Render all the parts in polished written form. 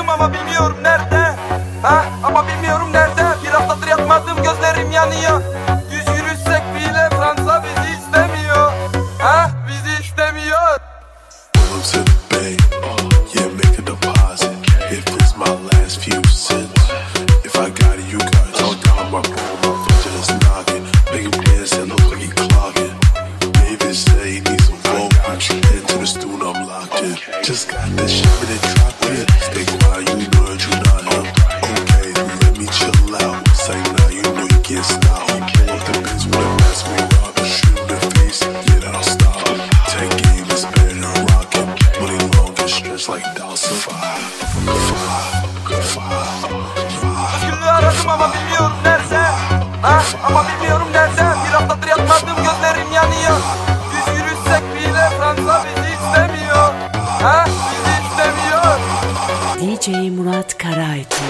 aradım ama bilmiyorum nerede. Ama bilmiyorum nerede. Bir haftadır yatmadım, gözlerim yanıyor. Düz yürüsek bile Fransa bizi istemiyor. Bizi istemiyor. Pull up to the bay, yeah, make a deposit. If it's my last few cents, if I got it, you got it. Talk down my phone, my foot just knocking. Make him dance and look like he clogging. David say he needs some voltage. Head to the stool, I'm locked in. Just got that shit with it dropped in. Stay quiet, you know that you not him. Okay, let me chill out. Say now, you know you can't stop. Pull up the bitch with a mask, we rob and shoot in the face. Yeah, that'll stop. Take game is better than rockin'. Money long and stretch like Dawson. Özgürlüğü aradım ama bilmiyorum nerede. Ama bilmiyorum nerede. Bir haftadır yatmadım, gözlerim yanıyor. Düz yürüsek bile Fransa bizi istemiyor. Bizi istemiyor. DJ Murat Karaytun.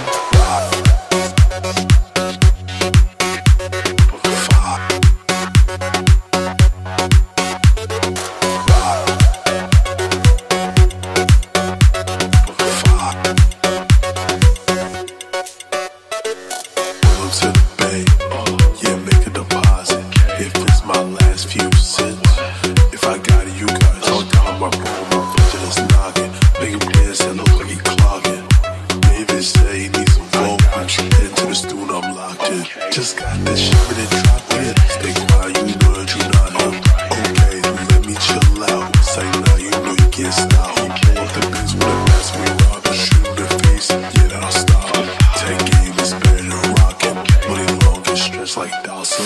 To the bay, yeah, make a deposit. If it's my last few cents, if I got it, you got it. Talk down my phone, my foot just knocking. Make him dance and look like he clogging. David say he needs some voltage. Head to the stool, I'm locked in. Just got that shit with it dropped in. Stay quiet, you know that you not him. Okay, let me chill out. Say now, you know you can't stop. Pull up the bitch with a mask, we rob and shoot in the face. Yeah, that'll stop. Take game is better than rockin'. Money long and stretch like Dawson.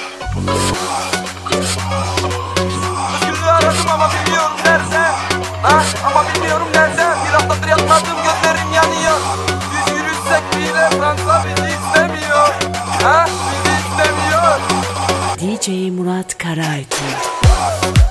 Özgürlüğü aradım ama bilmiyorum nerede. Ama bilmiyorum nerede. Bir haftadır yatmadım, gözlerim yanıyor. Düz yürüsek bile Fransa bizi istemiyor. Bizi istemiyor. DJ Murat Karaytun.